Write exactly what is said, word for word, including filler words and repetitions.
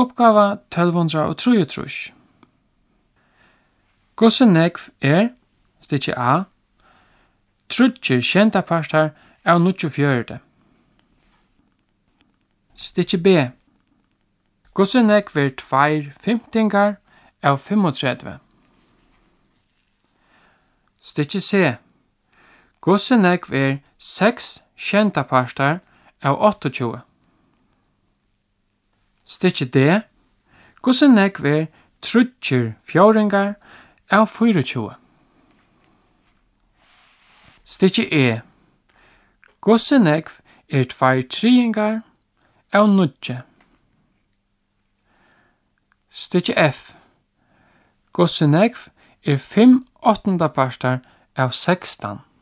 Uppgava tólv hundrað og trýogtrýss. Hvussu nógv er, stykki A, tríggir sjendapartar av níggjuogfjøruti. Stykki B. Hvussu nógv er tveir fimtingar av fimmogtretivu. Stykki C. Hvussu nógv er seks sjendapartar av áttaogtjúgu. Stykki D. Hvussu nógv er tríggir fjórðingar av fýraogtjúgu. Stykki E. Hvussu nógv er tveir triðingar av níggju. Stykki F. Hvussu nógv er fimm áttundapartar av sekstan.